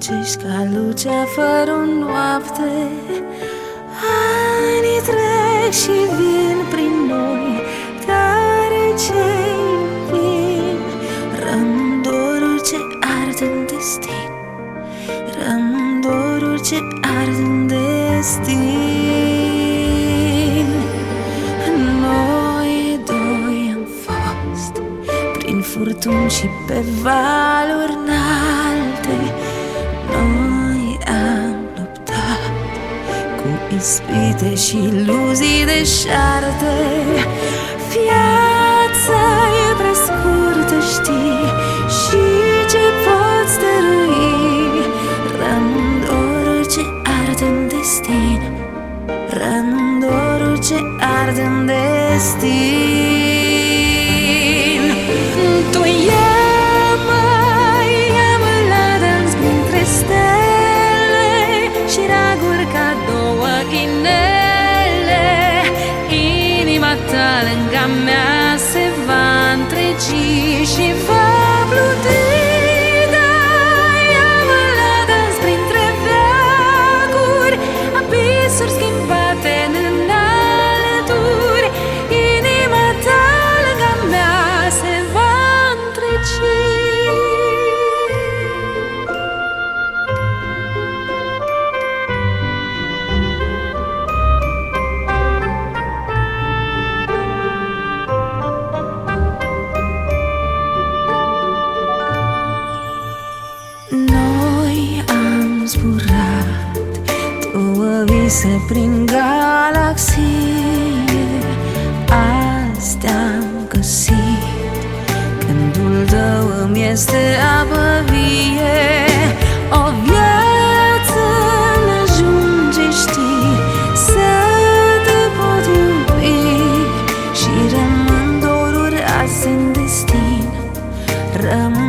strălucești ca lucea fără o noapte. Anii trec și vin prin noi, tare ce vin. Rămândorul ce arde în destin, rămândorul ce arde în destin. Noi doi am fost prin furtuni și pe valuri înalte. Noi am luptat cu ispite și iluzii deșarte. Viața e prea scurtă, știi, și ce poți dărui. Rămândorul ce arde în destin, rămândorul ce arde în destin. Tu ia-mă la dans printre stele și raguri ca două inele. Inima ta lângă mea se va întregi și va pluti. Da, ia-mă la dans printre veacuri, abisuri schimbate în înalturi. Inima ta lângă mea se va întregi. Noi am zburat două vise prin galaxie. Azi te-am găsit, gândul tău îmi este apă vie. O viață n-ajunge, știi, să te pot iubi. Și rămân doruri azi în destin, rămân